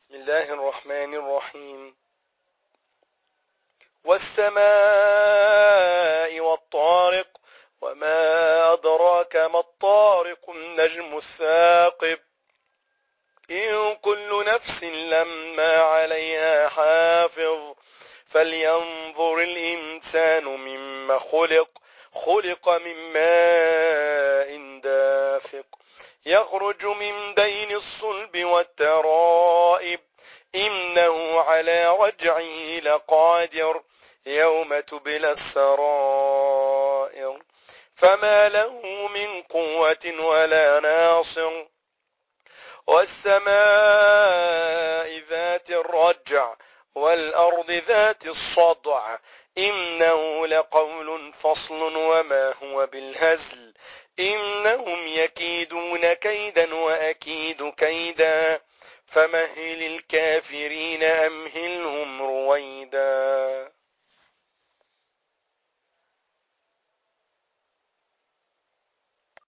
بسم الله الرحمن الرحيم. والسماء والطارق وما أدراك ما الطارق النجم الثاقب إن كل نفس لما عليها حافظ فلينظر الإنسان مما خلق من ماء دافق يخرج من بين الصلب والترائب إنه على رجعه لقادر يوم تبلى السرائر فما له من قوة ولا ناصر والسماء ذات الرجع والأرض ذات الصدع إنه لقول فصل وما هو بالهزل إنهم يكيدون كيدا وأكيد كيدا فمهل الكافرين أمهلهم